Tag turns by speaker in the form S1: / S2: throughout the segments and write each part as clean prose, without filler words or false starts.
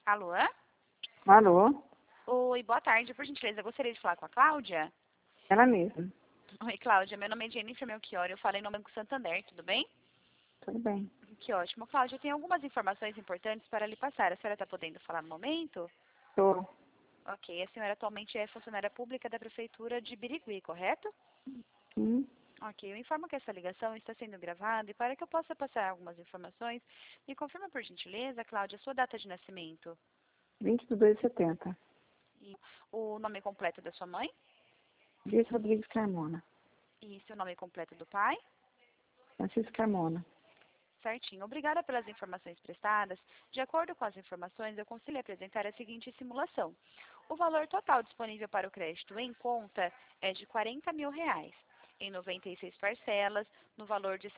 S1: Alô?
S2: Alô?
S1: Oi, boa tarde. Por gentileza, eu gostaria de falar com a Cláudia.
S2: Ela mesma.
S1: Oi, Cláudia. Meu nome é Jennifer Melchior. Eu falei no Banco Santander, tudo bem?
S2: Tudo bem.
S1: Que ótimo. Cláudia, eu tenho algumas informações importantes para lhe passar. A senhora está podendo falar no momento?
S2: Tô.
S1: Ok. A senhora atualmente é funcionária pública da Prefeitura de Birigui, correto?
S2: Sim.
S1: Ok. Eu informo que essa ligação está sendo gravada e para que eu possa passar algumas informações, me confirma por gentileza, Cláudia, sua data de nascimento
S2: 20/2/70.
S1: e o nome completo da sua mãe
S2: Dias Rodrigues Carmona.
S1: e seu nome completo do pai.
S2: Francisco Carmona.
S1: Certinho. Obrigada pelas informações prestadas. De acordo com as informações, eu consigo lhe apresentar a seguinte simulação. O valor total disponível para o crédito em conta é de R$ 40.000, em 96 parcelas, no valor de R$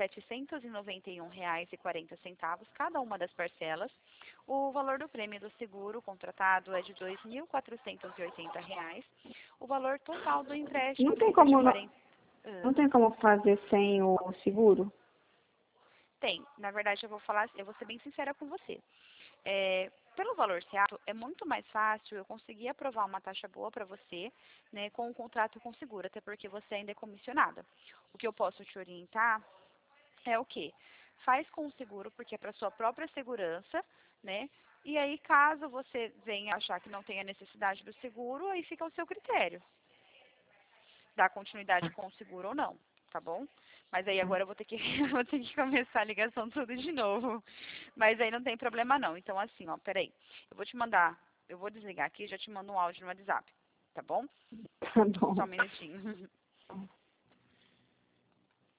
S1: 791,40 cada uma das parcelas. O valor do prêmio do seguro contratado é de R$ 2.480. O valor total do empréstimo
S2: Não tem
S1: fica de
S2: como,
S1: 40.
S2: não tem como fazer sem o seguro?
S1: Tem. Na verdade, eu vou ser bem sincera com você. Pelo valor ser alto, é muito mais fácil eu conseguir aprovar uma taxa boa para você, né, com o contrato com seguro, até porque você ainda é comissionada. O que eu posso te orientar é o quê? Faz com o seguro, porque é para sua própria segurança, né? E aí, caso você venha achar que não tenha necessidade do seguro, aí fica ao seu critério. Dar continuidade com o seguro ou não, tá bom? Mas aí agora eu vou ter que, vou ter que começar a ligação tudo de novo. Mas aí não tem problema não. Então assim, ó, peraí. Eu vou te mandar, eu vou desligar aqui e já te mando um áudio no WhatsApp, tá bom?
S2: Tá bom.
S1: Só um minutinho.